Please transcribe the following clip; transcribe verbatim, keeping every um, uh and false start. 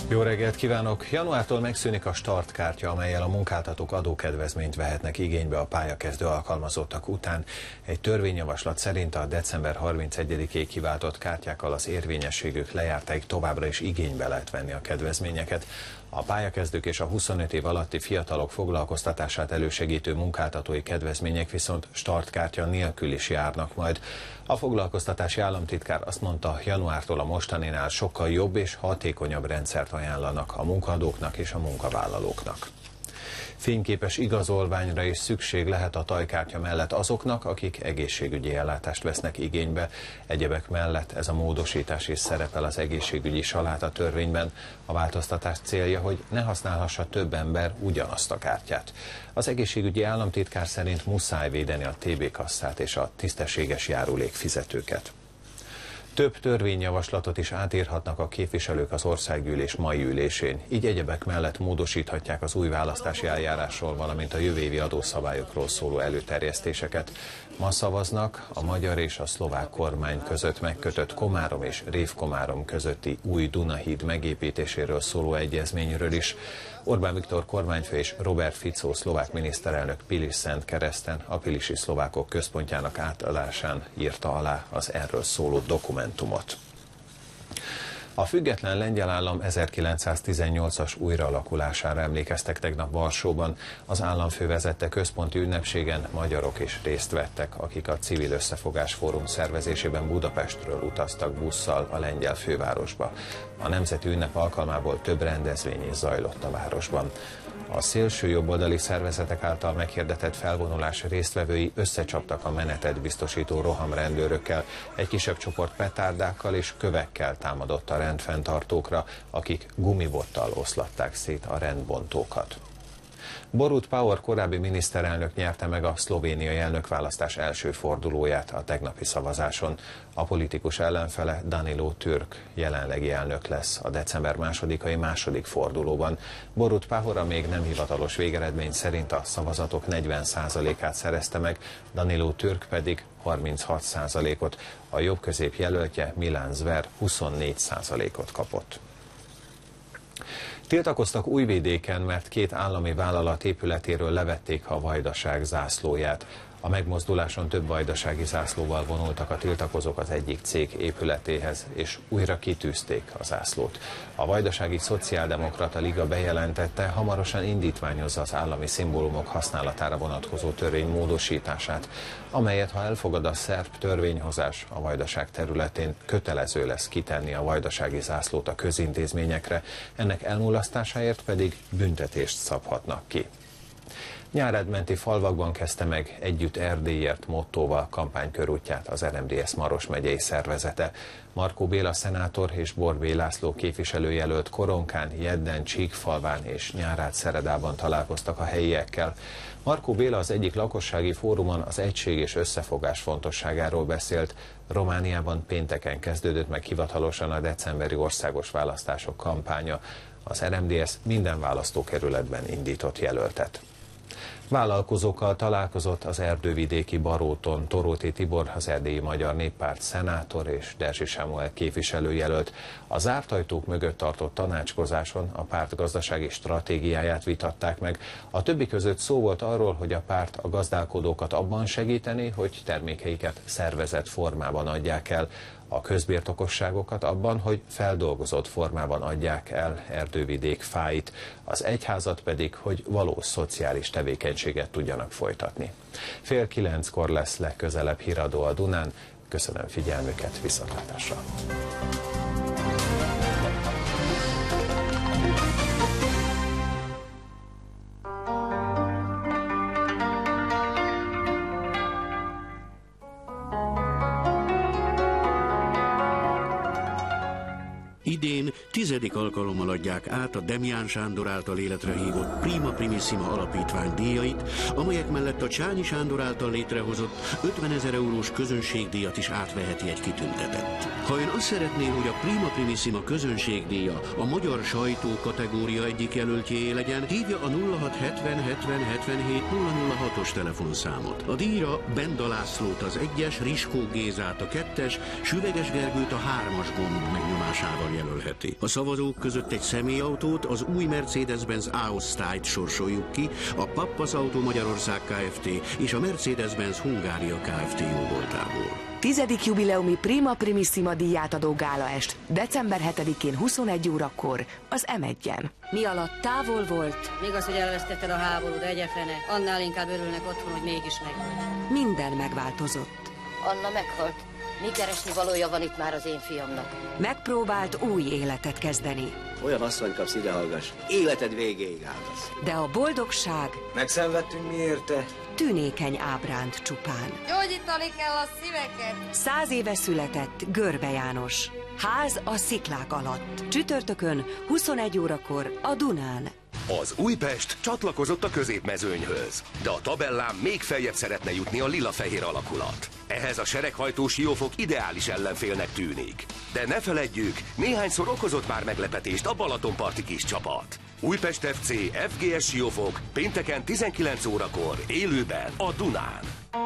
Jó reggelt kívánok! Januártól megszűnik a startkártya, amellyel a munkáltatók adókedvezményt vehetnek igénybe a pályakezdő alkalmazottak után. Egy törvényjavaslat szerint a december harmincegyedikéig kiváltott kártyákkal az érvényességük lejártáig továbbra is igénybe lehet venni a kedvezményeket. A pályakezdők és a huszonöt év alatti fiatalok foglalkoztatását elősegítő munkáltatói kedvezmények viszont startkártya nélkül is járnak majd. A foglalkoztatási államtitkár azt mondta, januártól a mostaninál sokkal jobb és hatékonyabb rendszert ajánlanak a munkaadóknak és a munkavállalóknak. Fényképes igazolványra is szükség lehet a tajkártya mellett azoknak, akik egészségügyi ellátást vesznek igénybe. Egyebek mellett ez a módosítás is szerepel az egészségügyi saláta törvényben. A változtatás célja, hogy ne használhassa több ember ugyanazt a kártyát. Az egészségügyi államtitkár szerint muszáj védeni a té bé kasszát és a tisztességes járulékfizetőket. Több törvényjavaslatot is átírhatnak a képviselők az országgyűlés mai ülésén. Így egyebek mellett módosíthatják az új választási eljárásról, valamint a jövő évi adószabályokról szóló előterjesztéseket. Ma szavaznak a magyar és a szlovák kormány között megkötött Komárom és Révkomárom közötti új Dunahíd megépítéséről szóló egyezményről is. Orbán Viktor kormányfő és Robert Fico szlovák miniszterelnök Pilis-Szentkereszten a pilisi szlovákok központjának átadásán írta alá az erről szóló dokumentumot. A független lengyel állam ezerkilencszáztizennyolcas újraalakulására emlékeztek tegnap Varsóban. Az államfő vezette központi ünnepségen magyarok is részt vettek, akik a Civil Összefogás Fórum szervezésében Budapestről utaztak busszal a lengyel fővárosba. A nemzeti ünnep alkalmából több rendezvény is zajlott a városban. A szélső jobboldali szervezetek által meghirdetett felvonulás résztvevői összecsaptak a menetet biztosító rohamrendőrökkel, egy kisebb csoport petárdákkal és kövekkel támadott a rendfenntartókra, akik gumibottal oszlatták szét a rendbontókat. Borut Pahor korábbi miniszterelnök nyerte meg a szlovéniai elnökválasztás első fordulóját a tegnapi szavazáson. A politikus ellenfele Danilo Türk jelenlegi elnök lesz a december másodikai második fordulóban. Borut Pahor a még nem hivatalos végeredmény szerint a szavazatok negyven százalékát szerezte meg, Danilo Türk pedig harminchat százalékot. A jobbközép jelöltje Milan Zver huszonnégy százalékot kapott. Tiltakoztak Újvidéken, mert két állami vállalat épületéről levették a vajdaság zászlóját. A megmozduláson több vajdasági zászlóval vonultak a tiltakozók az egyik cég épületéhez, és újra kitűzték a zászlót. A Vajdasági Szociáldemokrata Liga bejelentette, hamarosan indítványozza az állami szimbólumok használatára vonatkozó törvény módosítását, amelyet, ha elfogad a szerb törvényhozás, a Vajdaság területén kötelező lesz kitenni a vajdasági zászlót a közintézményekre, ennek elmulasztásáért pedig büntetést szabhatnak ki. Nyáredmenti falvakban kezdte meg Együtt Erdélyért mottóval kampánykörútját az er em dé es Maros megyei szervezete. Markó Béla szenátor és Borbély László képviselőjelölt Koronkán, Jedden, Csíkfalván és Nyárádszeredában találkoztak a helyiekkel. Markó Béla az egyik lakossági fórumon az egység és összefogás fontosságáról beszélt. Romániában pénteken kezdődött meg hivatalosan a decemberi országos választások kampánya. Az er em dé es minden választókerületben indított jelöltet. Vállalkozókkal találkozott az erdővidéki Baróton Toróti Tibor, az Erdélyi Magyar Néppárt szenátor és Derzsi Sámuel képviselőjelölt. A zárt ajtók mögött tartott tanácskozáson a párt gazdasági stratégiáját vitatták meg. A többi között szó volt arról, hogy a párt a gazdálkodókat abban segíteni, hogy termékeiket szervezett formában adják el, a közbirtokosságokat abban, hogy feldolgozott formában adják el erdővidék fáit, az egyházat pedig, hogy valós szociális tevékenységet tudjanak folytatni. Fél kilenckor lesz legközelebb híradó a Dunán. Köszönöm figyelmüket, viszontlátásra! Idén tizedik alkalommal adják át a Demján Sándor által életre hívott Prima Primissima alapítvány díjait, amelyek mellett a Csányi Sándor által létrehozott ötvenezer eurós közönségdíjat is átveheti egy kitüntetett. Ha ön azt szeretné, hogy a Prima Primissima közönségdíja a magyar sajtó kategória egyik jelöltjéé legyen, hívja a nulla hat hetven hetven hetvenhét nulla nulla hatos telefonszámot. A díjra Benda Lászlót az egyes, Riskó Gézát a kettes, Süveges Gergőt a hármas gomb megnyomásával jelölheti. A szavazók között egy személyautót, az új Mercedes-Benz A-osztályt sorsoljuk ki, a Pappas Autó Magyarország Kft. És a Mercedes-Benz Hungária Kft. Jóvoltából. Tizedik jubileumi Prima Primissima díját adó gálaest december hetedikén huszonegy órakor az em egyen. Mi alatt távol volt? Még az, hogy elvesztetted a háborút, egyefene. Annál inkább örülnek otthon, hogy mégis megvolt. Minden megváltozott. Anna meghalt. Mi keresni valója van itt már az én fiamnak? Megpróbált új életet kezdeni. Olyan asszony kapsz, ide hallgass. Életed végéig állsz. De a boldogság... Megszenvedtünk mi érte? Tünékeny ábránt csupán. Gyógyítani kell a szíveket! Száz éve született Görbe János. Ház a sziklák alatt. Csütörtökön huszonegy órakor a Dunán. Az Újpest csatlakozott a középmezőnyhöz, de a tabellán még feljebb szeretne jutni a lila-fehér alakulat. Ehhez a sereghajtó Siófok ideális ellenfélnek tűnik. De ne feledjük, néhányszor okozott már meglepetést a balatonparti kis csapat. Újpest ef cé ef gé es Siófok pénteken tizenkilenc órakor élőben a Dunán.